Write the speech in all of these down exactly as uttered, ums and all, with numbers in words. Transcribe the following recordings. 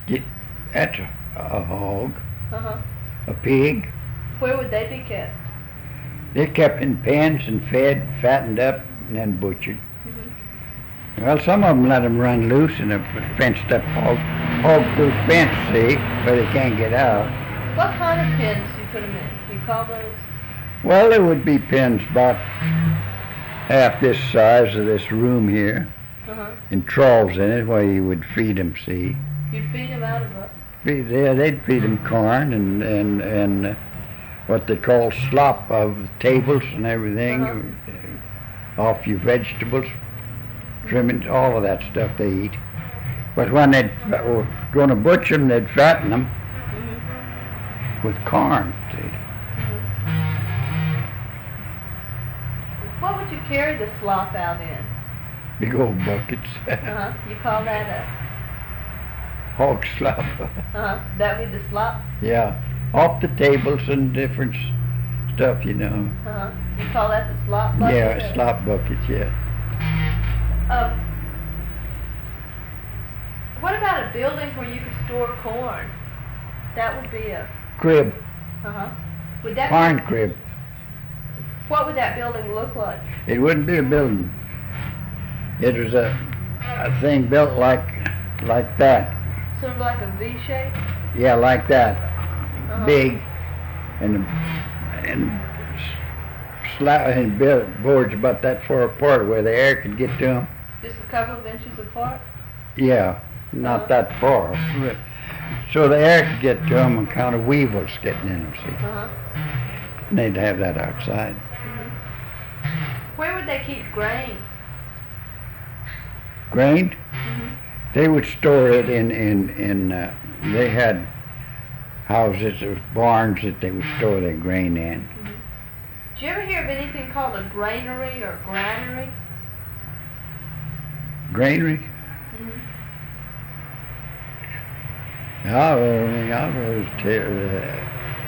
Get, that's a, a hog, Uh-huh. a pig. Where would they be kept? They're kept in pens and fed, fattened up, and then butchered. Mm-hmm. Well, some of them let them run loose in a fenced up hog, hog-proof fence, see, where they can't get out. What kind of pens do you put them in? Do you call those? Well, there would be pens about half this size of this room here, Uh-huh. and troughs in it where you would feed them, see. You'd feed them out of a... Feed, yeah, they'd feed them corn and, and, and uh, what they call slop of tables and everything, Uh-huh. uh, off your vegetables, trimmings, all of that stuff they eat. But when they'd were going to butcher them, they'd fatten them Mm-hmm. with corn, see. Mm-hmm. What would you carry the slop out in? Big old buckets. Uh-huh. You call that a... Hog slop. Uh-huh. That would be the slop? Yeah, off the tables and different s- stuff, you know. Uh-huh. You call that the slop bucket? Yeah, or- slop buckets, yeah. Um, what about a building where you could store corn? That would be a... Crib, Uh-huh. Would that corn crib. What would that building look like? It wouldn't be a building. It was a, a thing built like like that. Sort of like a V shape? Yeah, like that. Uh-huh. Big and and s- sla- and built boards about that far apart where the air could get to them. Just a couple of inches apart? Yeah, not Uh-huh. that far. So the air could get to them and kind of weevils getting in them, see. Uh-huh. And they'd have that outside. Mm-hmm. Where would they keep grain? Grain? Mm-hmm. They would store it in, in, in uh, they had houses or barns that they would store their grain in. Mm-hmm. Did you ever hear of anything called a granary or granary? Granary? Mm-hmm. I was, I was to, uh,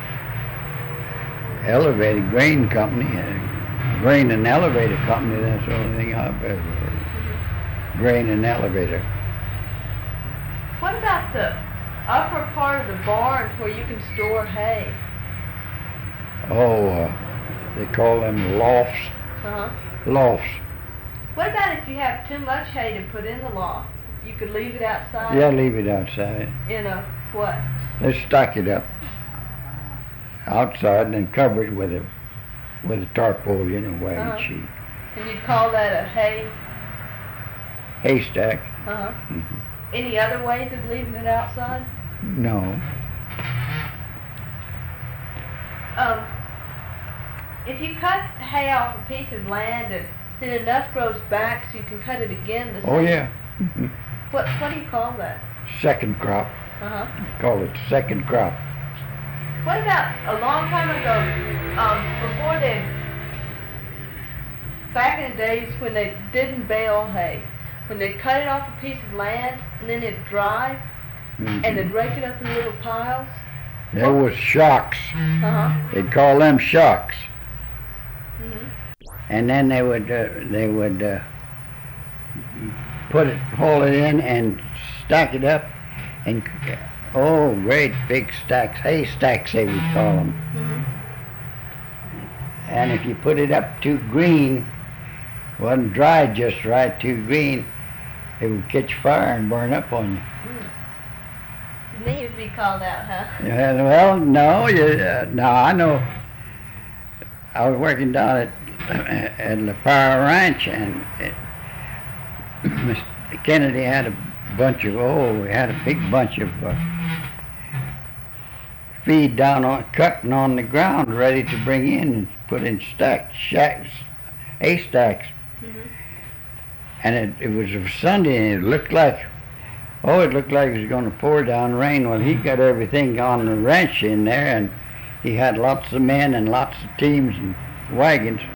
elevated grain company, uh, grain and elevator company, that's the only thing I've ever heard. Mm-hmm. Grain and elevator. What about the upper part of the barns where you can store hay? Oh, uh, they call them lofts. Uh-huh. Lofts. What about if you have too much hay to put in the loft? You could leave it outside Yeah, leave it outside. in a what? They stack it up outside and then cover it with a with a tarpaulin and wagon Uh-huh. sheet. And you'd call that a hay? Haystack? Uh-huh. Mhm. Any other ways of leaving it outside? No. Um, if you cut hay off a piece of land and then enough grows back so you can cut it again, the Oh same- yeah. Mhm. What what do you call that? Second crop. Uh-huh. Call it second crop. What about a long time ago, um, before they, back in the days when they didn't bale hay, when they cut it off a piece of land and then it'd dry Mhm. and they'd rake it up in little piles? There was shocks. Uh-huh. They'd call them shocks. Mm-hmm. And then they would uh, they would uh, put it, pull it in and stack it up, and oh, great big stacks, haystacks they would call them. Mm-hmm. And if you put it up too green, wasn't dried just right, too green, it would catch fire and burn up on you. And then you'd be called out, huh? Yeah, well, no, you, uh, no, I know. I was working down at at La Power Ranch, and it, Mister Kennedy had a bunch of oh, we had a big bunch of uh, feed down on, cutting on the ground, ready to bring in and put in stacks, shacks, haystacks. Mm-hmm. And it, it was a Sunday, and it looked like, oh, it looked like it was going to pour down rain. Well, he got everything on the ranch in there, and he had lots of men and lots of teams and wagons.